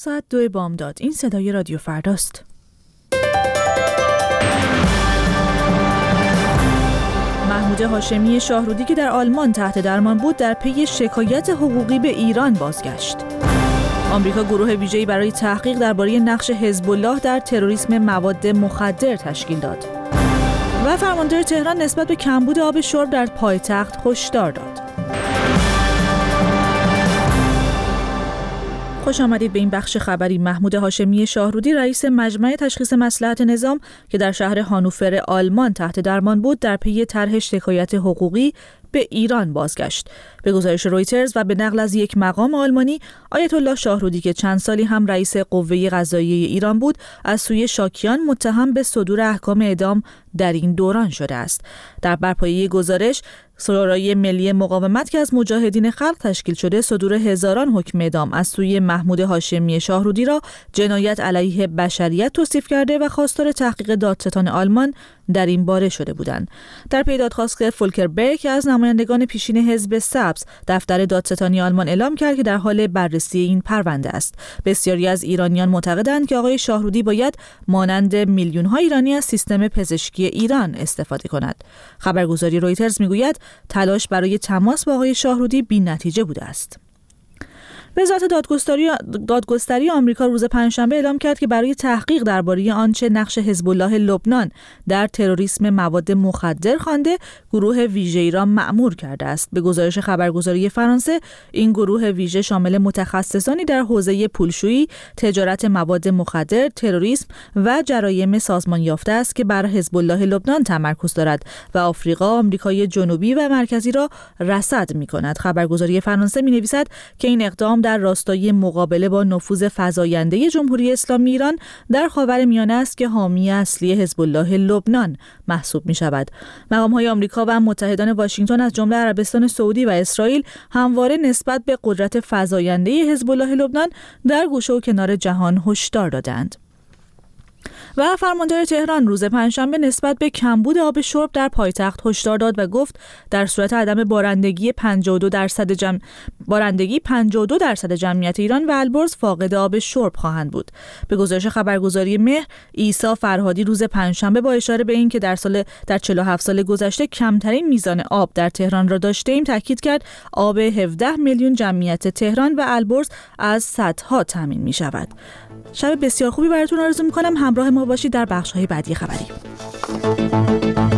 ساعت 2 بامداد. این صدای رادیو فرداست. محمود هاشمی شاهرودی که در آلمان تحت درمان بود در پی شکایت حقوقی به ایران بازگشت. آمریکا گروه ویژه‌ای برای تحقیق درباره نقش حزب الله در تروریسم مواد مخدر تشکیل داد. و فرماندار تهران نسبت به کمبود آب شرب در پایتخت هشدار داد. خوش آمدید به این بخش خبری. محمود هاشمی شاهرودی رئیس مجمع تشخیص مصلحت نظام که در شهر هانوفر آلمان تحت درمان بود در پی طرح شکایت حقوقی به ایران بازگشت. به گزارش رویترز و به نقل از یک مقام آلمانی، آیت الله شاهرودی که چند سالی هم رئیس قوه قضاییه ایران بود، از سوی شاکیان متهم به صدور احکام اعدام در این دوران شده است. در برپایه گزارش، شورای ملی مقاومت که از مجاهدین خلق تشکیل شده، صدور هزاران حکم اعدام از سوی محمود هاشمی شاهرودی را جنایت علیه بشریت توصیف کرده و خواستار تحقیق دادستان آلمان در این باره شده بودند. در پی دادخواست فولکر برگ که از نمایندگان پیشین حزب سبز، دفتر دادستانی آلمان اعلام کرد که در حال بررسی این پرونده است. بسیاری از ایرانیان معتقدند که آقای شاهرودی باید مانند میلیون‌ها ایرانی از سیستم پزشکی ایران استفاده کند. خبرگزاری رویترز میگوید تلاش برای تماس با آقای شاهرودی بی‌نتیجه بوده است. وزارت دادگستری آمریکا روز پنجشنبه اعلام کرد که برای تحقیق درباره آنچه نقش حزب الله لبنان در تروریسم مواد مخدر خوانده، گروه ویژه‌ای را مأمور کرده است. به گزارش خبرگزاری فرانسه، این گروه ویژه شامل متخصصانی در حوزه پولشویی، تجارت مواد مخدر، تروریسم و جرایم سازمان یافته است که بر حزب الله لبنان تمرکز دارد و آفریقا، آمریکای جنوبی و مرکزی را رصد می‌کند. خبرگزاری فرانسه می‌نویسد که این اقدام در راستای مقابله با نفوذ فزاینده جمهوری اسلامی ایران در خاورمیانه است که حامی اصلی حزب الله لبنان محسوب می شود. مقام‌های آمریکا و متحدان واشنگتن از جمله عربستان سعودی و اسرائیل همواره نسبت به قدرت فزاینده حزب الله لبنان در گوشه و کنار جهان هشدار دادند. و فرماندار تهران روز پنجشنبه نسبت به کمبود آب شرب در پایتخت هشدار داد و گفت در صورت عدم بارندگی 52% جمعیت ایران و البرز فاقد آب شرب خواهند بود. به گزارش خبرگزاری مهر، عیسی فرهادی روز پنجشنبه با اشاره به این که در 47 سال گذشته کمترین میزان آب در تهران را داشتیم، تاکید کرد آب 17 میلیون جمعیت تهران و البرز از سدها تامین می شود. شب بسیار خوبی براتون آرزو می‌کنم. همراه ما باشید در بخش‌های بعدی خبری.